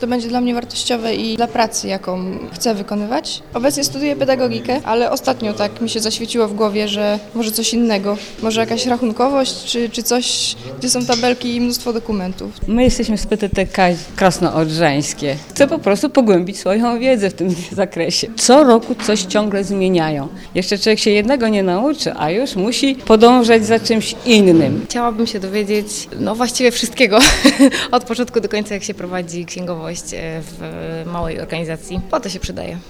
To będzie dla mnie wartościowe i dla pracy, jaką chcę wykonywać. Obecnie studiuję pedagogikę, ale ostatnio tak mi się zaświeciło w głowie, że może coś innego, może jakaś rachunkowość czy coś, gdzie są tabelki i mnóstwo dokumentów. My jesteśmy z PTTK Krasnoodrzańskie. Chcę po prostu pogłębić swoją wiedzę w tym zakresie. Co roku coś ciągle zmieniają. Jeszcze człowiek się jednego nie nauczy, a już musi podążać za czymś innym. Chciałabym się dowiedzieć właściwie wszystkiego od początku do końca, jak się prowadzi księgowość w małej organizacji. Po to się przydaje.